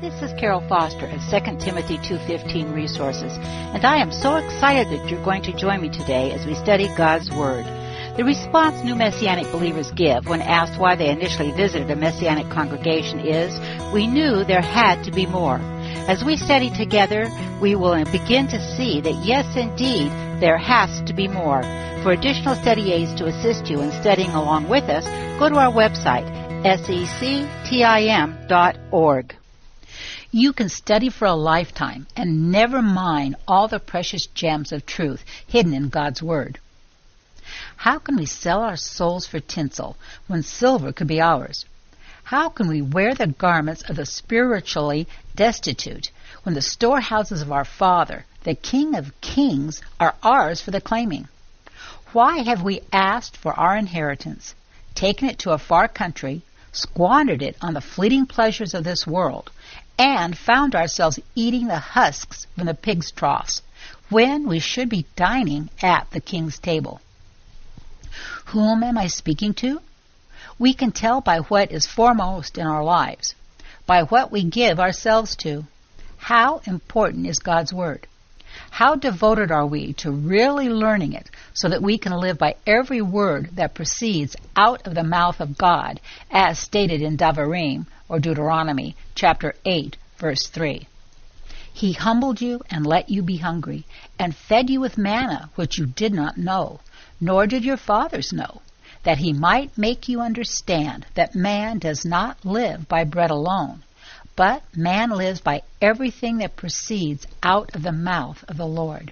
This is Carol Foster of 2 Timothy 2:15 Resources, and I am so excited that you're going to join me today as we study God's Word. The response new Messianic believers give when asked why they initially visited a Messianic congregation is, "We knew there had to be more." As we study together, we will begin to see that yes, indeed, there has to be more. For additional study aids to assist you in studying along with us, go to our website, sectim.org. You can study for a lifetime and never mine all the precious gems of truth hidden in God's Word. How can we sell our souls for tinsel when silver could be ours? How can we wear the garments of the spiritually destitute when the storehouses of our Father, the King of Kings, are ours for the claiming? Why have we asked for our inheritance, taken it to a far country, squandered it on the fleeting pleasures of this world, and found ourselves eating the husks from the pig's troughs, when we should be dining at the King's table? Whom am I speaking to? We can tell by what is foremost in our lives, by what we give ourselves to. How important is God's Word? How devoted are we to really learning it so that we can live by every word that proceeds out of the mouth of God, as stated in Devarim, or Deuteronomy, chapter 8, verse 3. He humbled you and let you be hungry, and fed you with manna which you did not know, nor did your fathers know, that he might make you understand that man does not live by bread alone, but man lives by everything that proceeds out of the mouth of the Lord.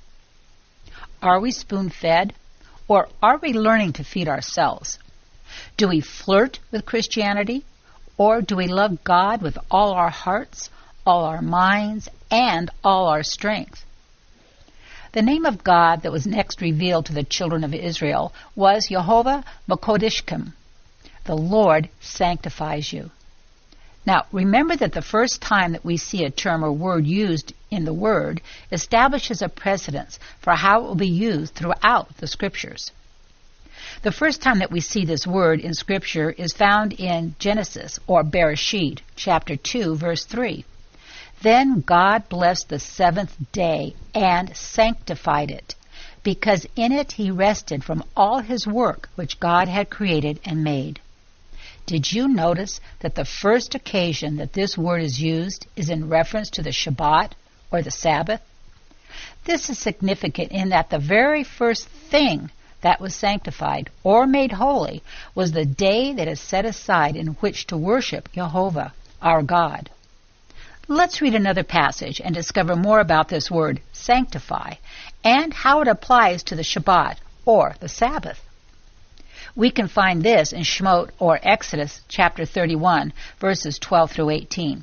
Are we spoon-fed, or are we learning to feed ourselves? Do we flirt with Christianity, or do we love God with all our hearts, all our minds, and all our strength? The name of God that was next revealed to the children of Israel was Yehovah Makodishkem. The Lord sanctifies you. Now, remember that the first time that we see a term or word used in the Word establishes a precedence for how it will be used throughout the Scriptures. The first time that we see this word in Scripture is found in Genesis, or Bereshit, chapter 2, verse 3. Then God blessed the seventh day and sanctified it, because in it he rested from all his work which God had created and made. Did you notice that the first occasion that this word is used is in reference to the Shabbat, or the Sabbath? This is significant in that the very first thing that was sanctified or made holy was the day that is set aside in which to worship Jehovah, our God. Let's read another passage and discover more about this word, sanctify, and how it applies to the Shabbat, or the Sabbath. We can find this in Shemot, or Exodus, chapter 31, verses 12 through 18.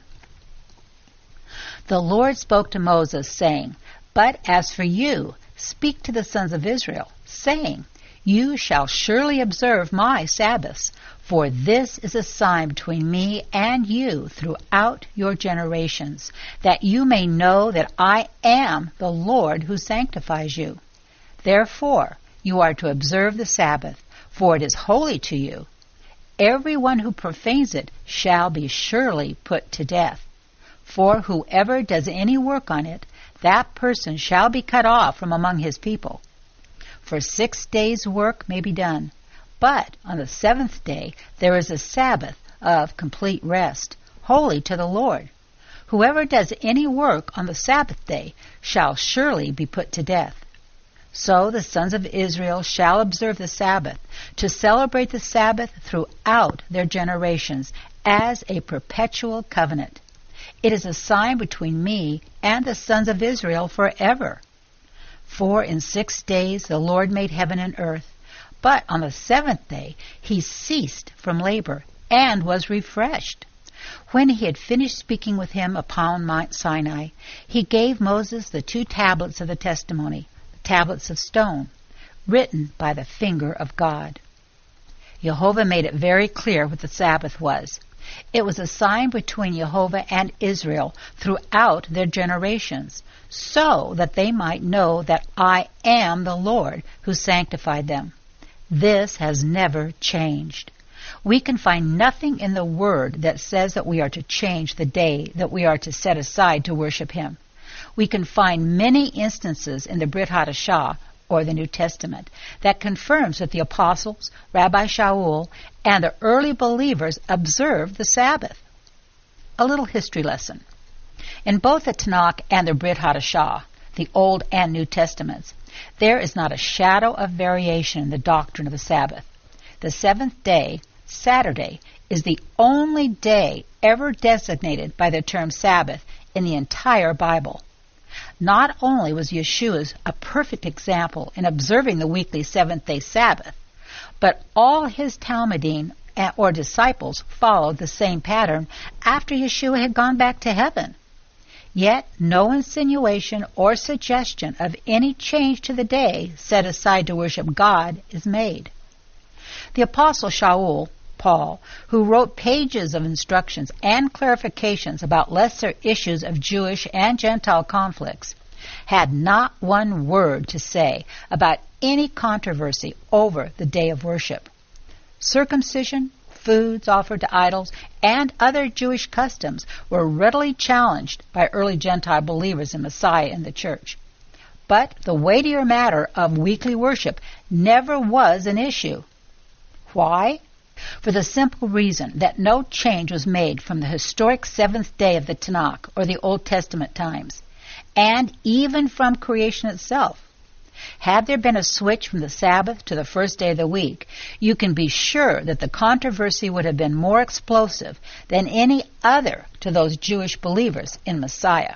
The Lord spoke to Moses, saying, "But as for you, speak to the sons of Israel, saying, You shall surely observe my Sabbaths, for this is a sign between me and you throughout your generations, that you may know that I am the Lord who sanctifies you. Therefore you are to observe the Sabbath, for it is holy to you. Everyone who profanes it shall be surely put to death. For whoever does any work on it, that person shall be cut off from among his people. For 6 days' work may be done, but on the seventh day there is a Sabbath of complete rest, holy to the Lord. Whoever does any work on the Sabbath day shall surely be put to death. So the sons of Israel shall observe the Sabbath, to celebrate the Sabbath throughout their generations as a perpetual covenant. It is a sign between me and the sons of Israel forever. For in 6 days the Lord made heaven and earth, but on the seventh day he ceased from labor and was refreshed. When he had finished speaking with him upon Mount Sinai, he gave Moses the 2 tablets of the testimony, tablets of stone, written by the finger of God. Jehovah made it very clear what the Sabbath was. It was a sign between Jehovah and Israel throughout their generations, so that they might know that I am the Lord who sanctified them. This has never changed. We can find nothing in the Word that says that we are to change the day that we are to set aside to worship Him. We can find many instances in the Brit Hadashah, or the New Testament, that confirms that the apostles, Rabbi Shaul, and the early believers observed the Sabbath. A little history lesson. In both the Tanakh and the Brit Hadashah, the Old and New Testaments, there is not a shadow of variation in the doctrine of the Sabbath. The seventh day, Saturday, is the only day ever designated by the term Sabbath in the entire Bible. Not only was Yeshua a perfect example in observing the weekly seventh-day Sabbath, but all his Talmudim or disciples followed the same pattern after Yeshua had gone back to heaven. Yet no insinuation or suggestion of any change to the day set aside to worship God is made. The Apostle Shaul, Paul, who wrote pages of instructions and clarifications about lesser issues of Jewish and Gentile conflicts, had not one word to say about any controversy over the day of worship. Circumcision, foods offered to idols, and other Jewish customs were readily challenged by early Gentile believers in Messiah and the church. But the weightier matter of weekly worship never was an issue. Why? For the simple reason that no change was made from the historic seventh day of the Tanakh, or the Old Testament times, and even from creation itself. Had there been a switch from the Sabbath to the first day of the week, you can be sure that the controversy would have been more explosive than any other to those Jewish believers in Messiah.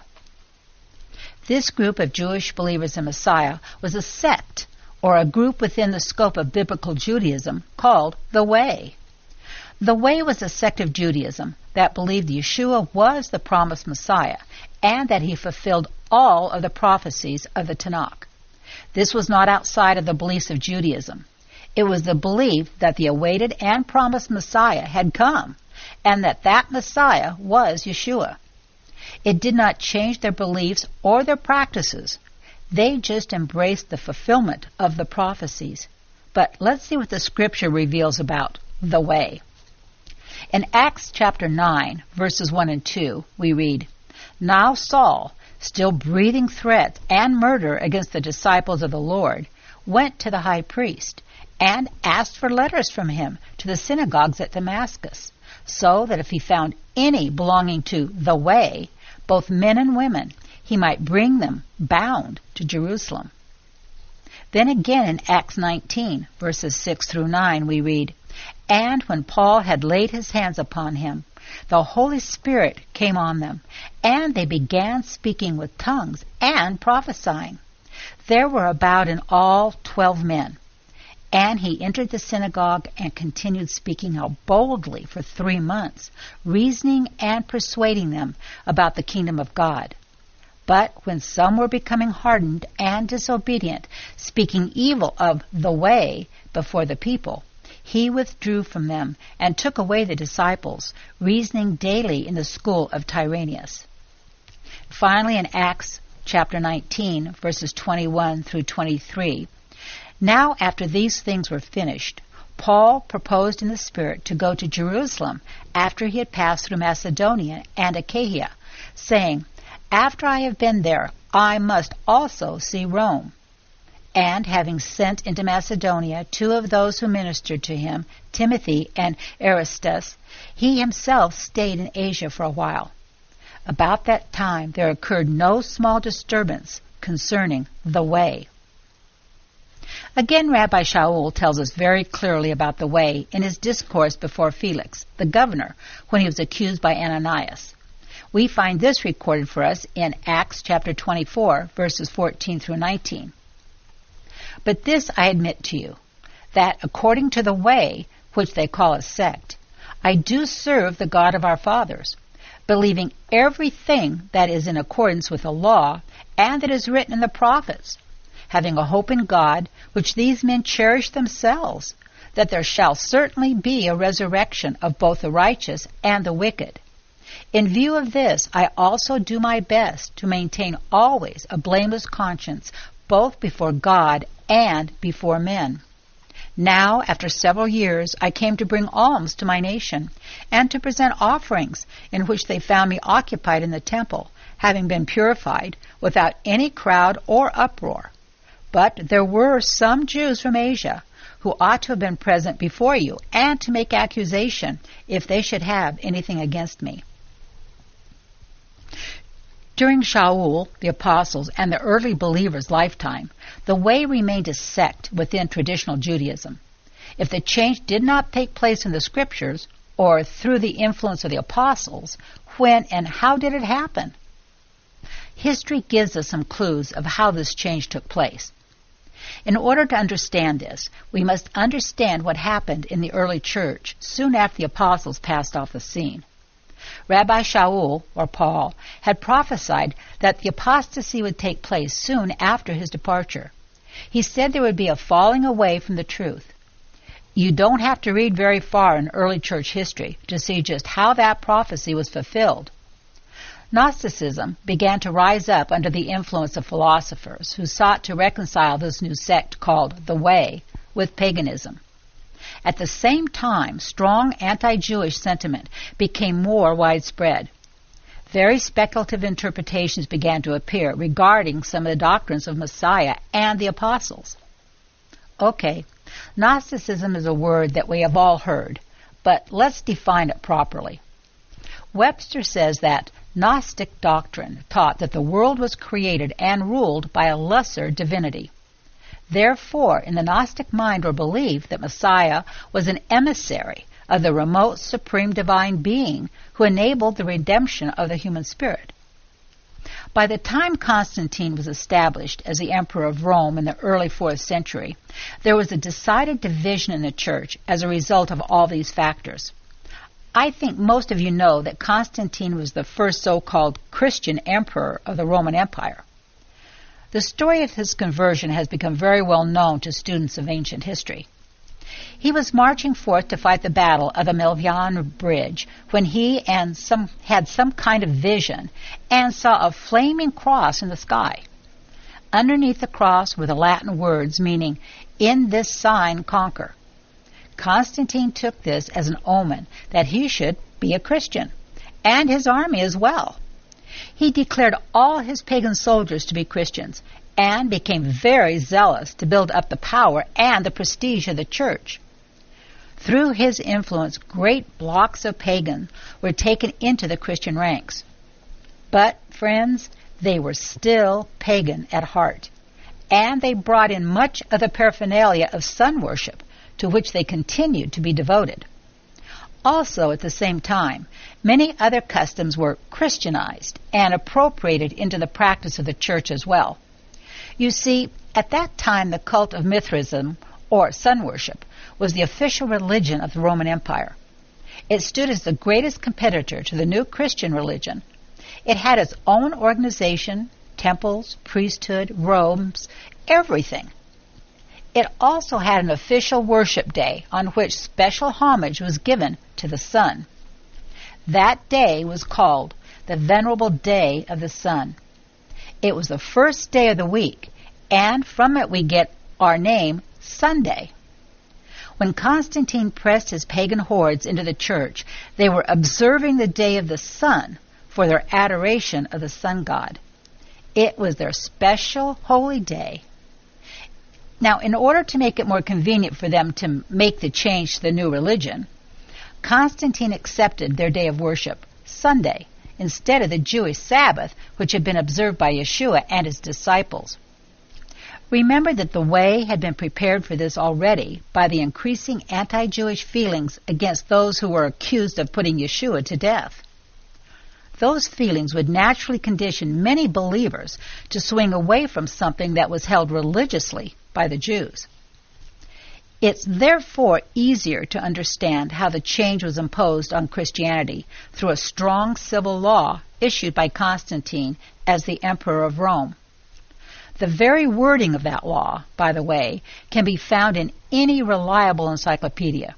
This group of Jewish believers in Messiah was a sect, or a group within the scope of biblical Judaism, called the Way. The Way was a sect of Judaism that believed Yeshua was the promised Messiah, and that he fulfilled all of the prophecies of the Tanakh. This was not outside of the beliefs of Judaism. It was the belief that the awaited and promised Messiah had come, and that Messiah was Yeshua. It did not change their beliefs or their practices. They just embraced the fulfillment of the prophecies. But let's see what the Scripture reveals about the Way. In Acts chapter 9, verses 1 and 2, we read, "Now Saul, still breathing threats and murder against the disciples of the Lord, went to the high priest and asked for letters from him to the synagogues at Damascus, so that if he found any belonging to the Way, both men and women, he might bring them bound to Jerusalem." Then again in Acts 19, verses 6 through 9, we read, "And when Paul had laid his hands upon him, the Holy Spirit came on them, and they began speaking with tongues and prophesying. There were about in all 12 men. And he entered the synagogue and continued speaking out boldly for 3 months, reasoning and persuading them about the kingdom of God. But when some were becoming hardened and disobedient, speaking evil of the Way before the people, he withdrew from them and took away the disciples, reasoning daily in the school of Tyrannus." Finally, in Acts chapter 19, verses 21 through 23, "Now after these things were finished, Paul proposed in the Spirit to go to Jerusalem after he had passed through Macedonia and Achaia, saying, 'After I have been there, I must also see Rome.' And having sent into Macedonia 2 of those who ministered to him, Timothy and Aristus, he himself stayed in Asia for a while. About that time there occurred no small disturbance concerning the Way." Again, Rabbi Shaul tells us very clearly about the Way in his discourse before Felix, the governor, when he was accused by Ananias. We find this recorded for us in Acts chapter 24, verses 14 through 19. "But this I admit to you, that according to the Way, which they call a sect, I do serve the God of our fathers, believing everything that is in accordance with the law and that is written in the prophets, having a hope in God, which these men cherish themselves, that there shall certainly be a resurrection of both the righteous and the wicked. In view of this, I also do my best to maintain always a blameless conscience, both before God and before men. Now, after several years, I came to bring alms to my nation, and to present offerings, in which they found me occupied in the temple, having been purified, without any crowd or uproar. But there were some Jews from Asia, who ought to have been present before you, and to make accusation, if they should have anything against me. During Shaul, the apostles, and the early believers' lifetime, the way remained a sect within traditional Judaism. If the change did not take place in the Scriptures, or through the influence of the apostles, when and how did it happen? History gives us some clues of how this change took place. In order to understand this, we must understand what happened in the early church soon after the apostles passed off the scene. Rabbi Shaul, or Paul, had prophesied that the apostasy would take place soon after his departure. He said there would be a falling away from the truth. You don't have to read very far in early church history to see just how that prophecy was fulfilled. Gnosticism began to rise up under the influence of philosophers who sought to reconcile this new sect called the Way with paganism. At the same time, strong anti-Jewish sentiment became more widespread. Very speculative interpretations began to appear regarding some of the doctrines of Messiah and the apostles. Okay, Gnosticism is a word that we have all heard, but let's define it properly. Webster says that Gnostic doctrine taught that the world was created and ruled by a lesser divinity. Therefore, in the Gnostic mind or belief that Messiah was an emissary of the remote supreme divine being who enabled the redemption of the human spirit. By the time Constantine was established as the emperor of Rome in the early 4th century, there was a decided division in the church as a result of all these factors. I think most of you know that Constantine was the first so-called Christian emperor of the Roman Empire. The story of his conversion has become very well known to students of ancient history. He was marching forth to fight the battle of the Milvian Bridge when he had some kind of vision and saw a flaming cross in the sky. Underneath the cross were the Latin words meaning, "In this sign conquer." Constantine took this as an omen that he should be a Christian, and his army as well. He declared all his pagan soldiers to be Christians and became very zealous to build up the power and the prestige of the church. Through his influence, great blocks of pagans were taken into the Christian ranks. But, friends, they were still pagan at heart, and they brought in much of the paraphernalia of sun worship, to which they continued to be devoted. Also, at the same time, many other customs were Christianized and appropriated into the practice of the church as well. You see, at that time the cult of Mithraism, or sun worship, was the official religion of the Roman Empire. It stood as the greatest competitor to the new Christian religion. It had its own organization, temples, priesthood, robes, everything. It also had an official worship day on which special homage was given to the sun. That day was called the Venerable Day of the Sun. It was the first day of the week, and from it we get our name, Sunday. When Constantine pressed his pagan hordes into the church, they were observing the day of the sun for their adoration of the sun god. It was their special holy day. Now, in order to make it more convenient for them to make the change to the new religion, Constantine accepted their day of worship, Sunday, instead of the Jewish Sabbath, which had been observed by Yeshua and his disciples. Remember that the way had been prepared for this already by the increasing anti-Jewish feelings against those who were accused of putting Yeshua to death. Those feelings would naturally condition many believers to swing away from something that was held religiously by the Jews. It's therefore easier to understand how the change was imposed on Christianity through a strong civil law issued by Constantine as the Emperor of Rome. The very wording of that law, by the way, can be found in any reliable encyclopedia.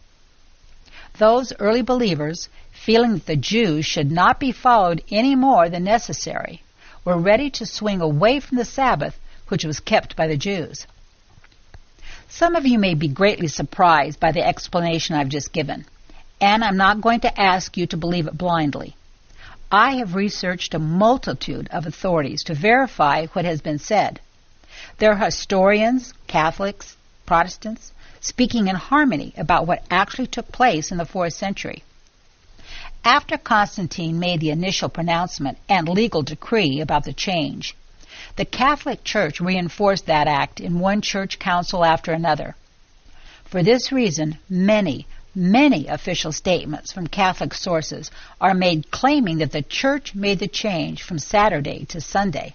Those early believers, feeling that the Jews should not be followed any more than necessary, were ready to swing away from the Sabbath, which was kept by the Jews. Some of you may be greatly surprised by the explanation I've just given, and I'm not going to ask you to believe it blindly. I have researched a multitude of authorities to verify what has been said. There are historians, Catholics, Protestants, speaking in harmony about what actually took place in the 4th century. After Constantine made the initial pronouncement and legal decree about the change, the Catholic Church reinforced that act in one church council after another. For this reason, many official statements from Catholic sources are made claiming that the Church made the change from Saturday to Sunday.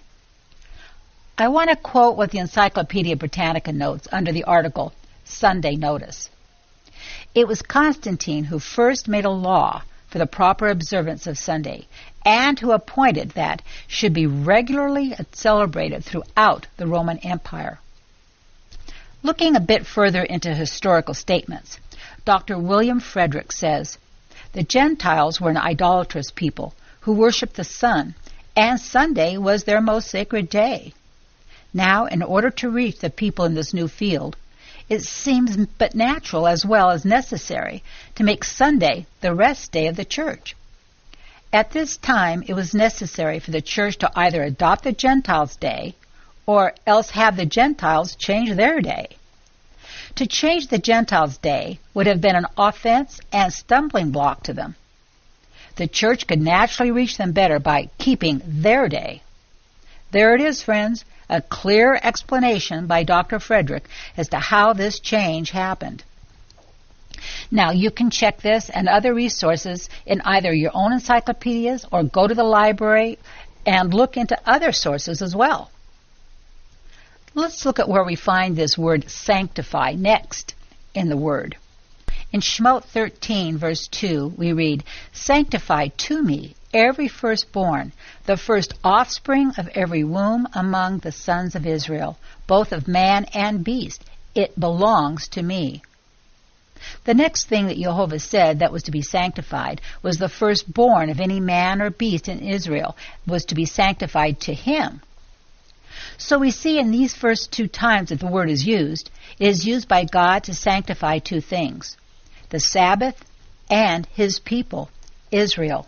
I want to quote what the Encyclopedia Britannica notes under the article, Sunday Notice. It was Constantine who first made a law for the proper observance of Sunday, and who appointed that should be regularly celebrated throughout the Roman Empire. Looking a bit further into historical statements, Dr. William Frederick says, the Gentiles were an idolatrous people who worshipped the sun, and Sunday was their most sacred day. Now, in order to reach the people in this new field, it seems but natural as well as necessary to make Sunday the rest day of the Church. At this time, it was necessary for the Church to either adopt the Gentiles' day or else have the Gentiles change their day. To change the Gentiles' day would have been an offense and stumbling block to them. The Church could naturally reach them better by keeping their day. There it is, friends, a clear explanation by Dr. Frederick as to how this change happened. Now, you can check this and other resources in either your own encyclopedias or go to the library and look into other sources as well. Let's look at where we find this word sanctify next in the Word. In Shemot 13, verse 2, we read, Sanctify to me every firstborn, the first offspring of every womb among the sons of Israel, both of man and beast. It belongs to me. The next thing that Jehovah said that was to be sanctified was the firstborn of any man or beast in Israel was to be sanctified to him. So we see in these first two times that the word is used, it is used by God to sanctify two things, the Sabbath and his people, Israel.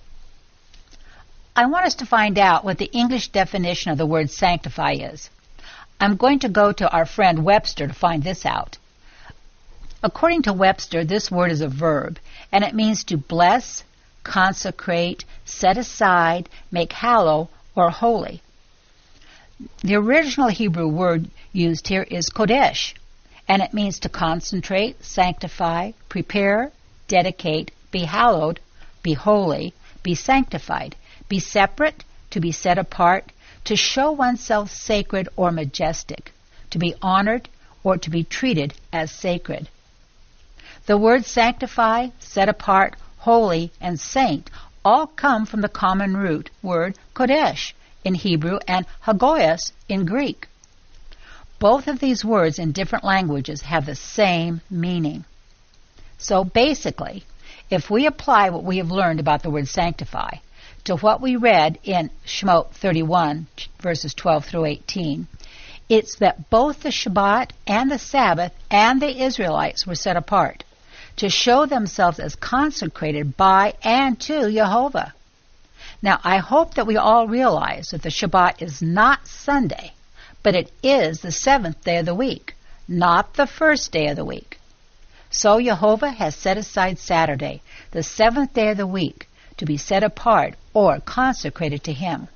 I want us to find out what the English definition of the word sanctify is. I'm going to go to our friend Webster to find this out. According to Webster, this word is a verb, and it means to bless, consecrate, set aside, make hallow, or holy. The original Hebrew word used here is kodesh, and it means to concentrate, sanctify, prepare, dedicate, be hallowed, be holy, be sanctified, be separate, to be set apart, to show oneself sacred or majestic, to be honored, or to be treated as sacred. The words sanctify, set apart, holy, and saint all come from the common root word kodesh in Hebrew and hagoyos in Greek. Both of these words in different languages have the same meaning. So basically, if we apply what we have learned about the word sanctify to what we read in Shemot 31, verses 12 through 18, it's that both the Shabbat and the Sabbath and the Israelites were set apart to show themselves as consecrated by and to Jehovah. Now, I hope that we all realize that the Shabbat is not Sunday, but it is the seventh day of the week, not the first day of the week. So Jehovah has set aside Saturday, the seventh day of the week, to be set apart or consecrated to him.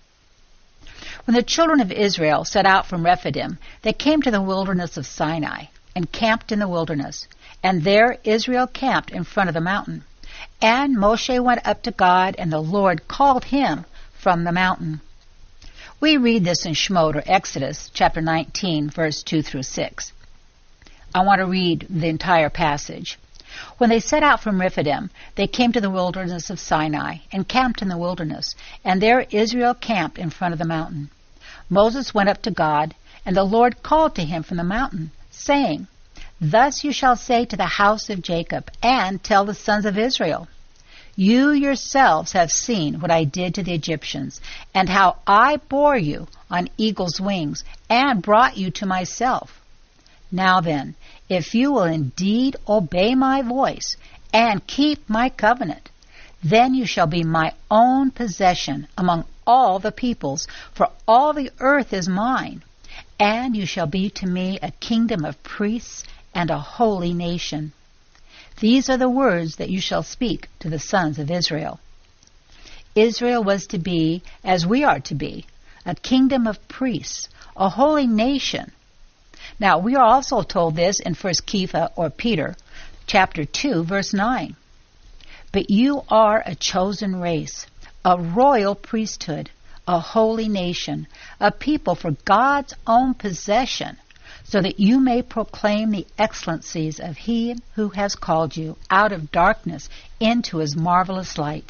When the children of Israel set out from Rephidim, they came to the wilderness of Sinai and camped in the wilderness, and there Israel camped in front of the mountain. And Moshe went up to God, and the Lord called him from the mountain. We read this in Shemot, or Exodus, chapter 19, verse 2 through 6. I want to read the entire passage. When they set out from Rephidim, they came to the wilderness of Sinai and camped in the wilderness, and there Israel camped in front of the mountain. Moses went up to God, and the Lord called to him from the mountain, saying, Thus you shall say to the house of Jacob, and tell the sons of Israel, You yourselves have seen what I did to the Egyptians, and how I bore you on eagle's wings, and brought you to myself. Now then, if you will indeed obey my voice and keep my covenant, then you shall be my own possession among all the peoples, for all the earth is mine, and you shall be to me a kingdom of priests and a holy nation. These are the words that you shall speak to the sons of Israel. Israel was to be, as we are to be, a kingdom of priests, a holy nation. Now, we are also told this in 1 Kepha, or Peter, chapter 2, verse 9. But you are a chosen race, a royal priesthood, a holy nation, a people for God's own possession, so that you may proclaim the excellencies of He who has called you out of darkness into His marvelous light.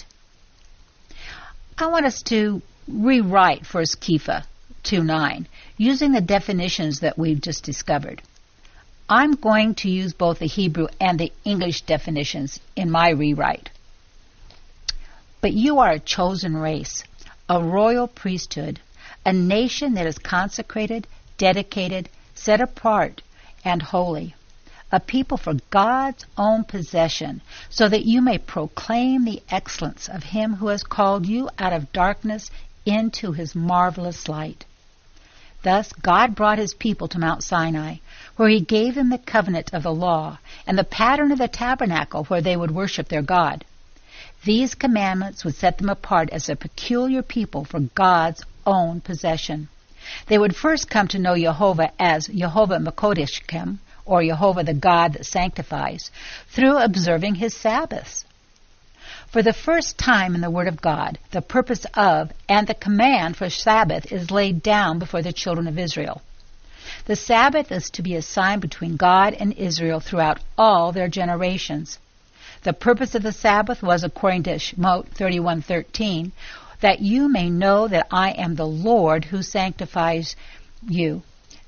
I want us to rewrite 1 Kepha 2:9 using the definitions that we've just discovered. I'm going to use both the Hebrew and the English definitions in my rewrite. But you are a chosen race, a royal priesthood, a nation that is consecrated, dedicated, set apart, and holy, a people for God's own possession, so that you may proclaim the excellence of Him who has called you out of darkness into His marvelous light. Thus God brought His people to Mount Sinai, where He gave them the covenant of the law and the pattern of the tabernacle where they would worship their God. These commandments would set them apart as a peculiar people for God's own possession. They would first come to know Jehovah as Jehovah Mekodeshkem, or Jehovah the God that sanctifies, through observing His Sabbaths. For the first time in the Word of God, the purpose of and the command for Sabbath is laid down before the children of Israel. The Sabbath is to be a sign between God and Israel throughout all their generations. The purpose of the Sabbath was, according to Shemot 31:13, that you may know that I am the Lord who sanctifies you.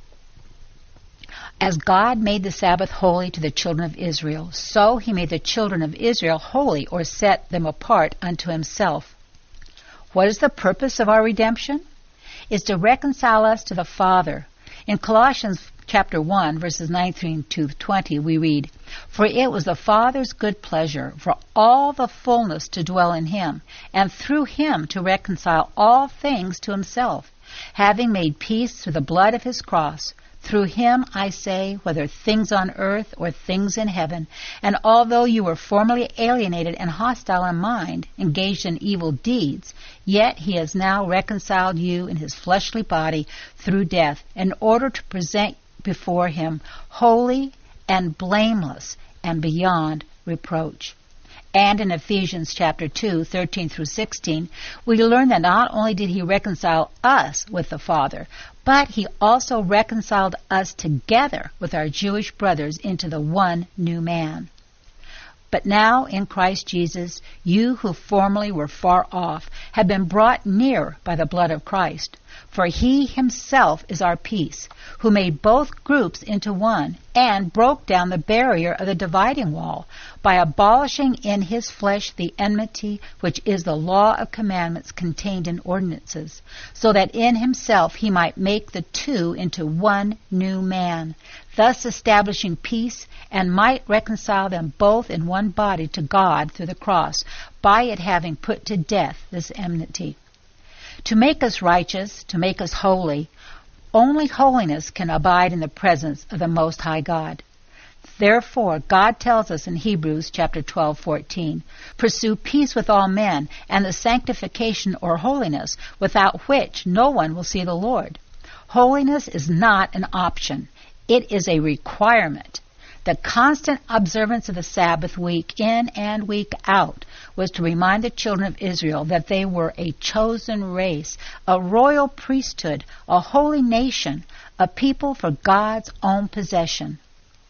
As God made the Sabbath holy to the children of Israel, so He made the children of Israel holy, or set them apart unto Himself. What is the purpose of our redemption? Is to reconcile us to the Father. In Colossians chapter 1, verses 19 to 20, we read, For it was the Father's good pleasure for all the fullness to dwell in Him, and through Him to reconcile all things to Himself, having made peace through the blood of His cross. Through Him, I say, whether things on earth or things in heaven, and although you were formerly alienated and hostile in mind, engaged in evil deeds, yet He has now reconciled you in His fleshly body through death, in order to present before Him holy and blameless and beyond reproach. And in Ephesians chapter 2, 13 through 16, we learn that not only did He reconcile us with the Father, but He also reconciled us together with our Jewish brothers into the one new man. But now in Christ Jesus, you who formerly were far off have been brought near by the blood of Christ. For He Himself is our peace, who made both groups into one, and broke down the barrier of the dividing wall, by abolishing in His flesh the enmity, which is the law of commandments contained in ordinances, so that in Himself He might make the two into one new man, thus establishing peace, and might reconcile them both in one body to God through the cross, by it having put to death this enmity. To make us righteous, to make us holy, only holiness can abide in the presence of the Most High God. Therefore, God tells us in Hebrews chapter 12:14, Pursue peace with all men, and the sanctification or holiness, without which no one will see the Lord. Holiness is not an option. It is a requirement. The constant observance of the Sabbath week in and week out was to remind the children of Israel that they were a chosen race, a royal priesthood, a holy nation, a people for God's own possession.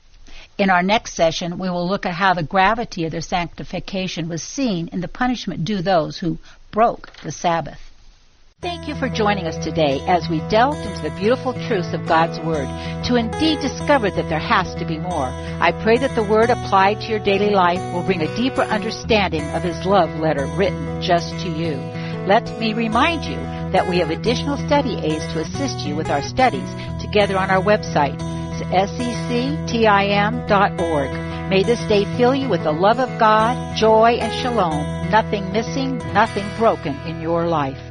In our next session, we will look at how the gravity of their sanctification was seen in the punishment due those who broke the Sabbath. Thank you for joining us today as we delved into the beautiful truths of God's Word to indeed discover that there has to be more. I pray that the Word applied to your daily life will bring a deeper understanding of His love letter written just to you. Let me remind you that we have additional study aids to assist you with our studies together on our website. That's sectim.org. May this day fill you with the love of God, joy, and shalom. Nothing missing, nothing broken in your life.